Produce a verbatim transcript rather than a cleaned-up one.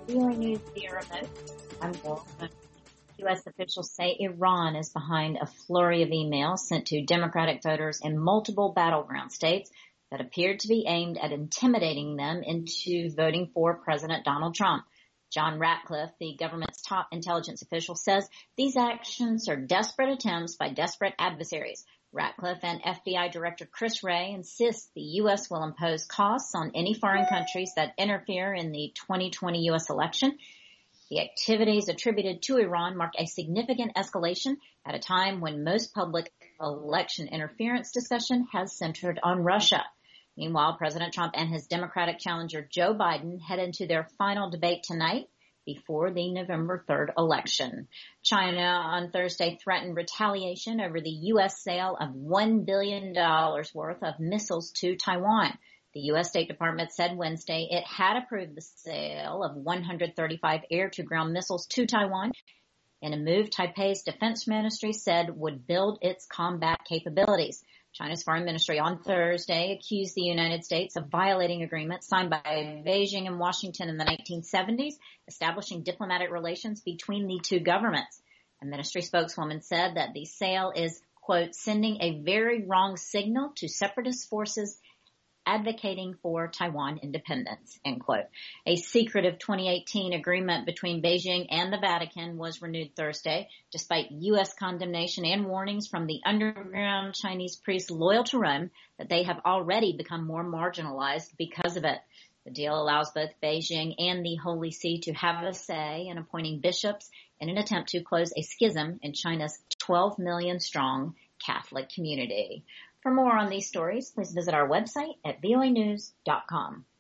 V O A News via remote. I'm Bill. U S officials say Iran is behind a flurry of emails sent to Democratic voters in multiple battleground states that appeared to be aimed at intimidating them into voting for President Donald Trump. John Ratcliffe, the government's top intelligence official, says these actions are desperate attempts by desperate adversaries. Ratcliffe and F B I Director Chris Wray insist the U S will impose costs on any foreign countries that interfere in the twenty twenty U S election. The activities attributed to Iran mark a significant escalation at a time when most public election interference discussion has centered on Russia. Meanwhile, President Trump and his Democratic challenger Joe Biden head into their final debate tonight before the November third election. China on Thursday threatened retaliation over the U S sale of one billion dollars worth of missiles to Taiwan. The U S State Department said Wednesday it had approved the sale of one hundred thirty-five air-to-ground missiles to Taiwan in a move Taipei's defense ministry said would build its combat capabilities. China's foreign ministry on Thursday accused the United States of violating agreements signed by Beijing and Washington in the nineteen seventies, establishing diplomatic relations between the two governments. A ministry spokeswoman said that the sale is, quote, sending a very wrong signal to separatist forces advocating for Taiwan independence, end quote. A secretive twenty eighteen agreement between Beijing and the Vatican was renewed Thursday, despite U S condemnation and warnings from the underground Chinese priests loyal to Rome that they have already become more marginalized because of it. The deal allows both Beijing and the Holy See to have a say in appointing bishops in an attempt to close a schism in China's twelve million strong Catholic community. For more on these stories, please visit our website at V O A news dot com.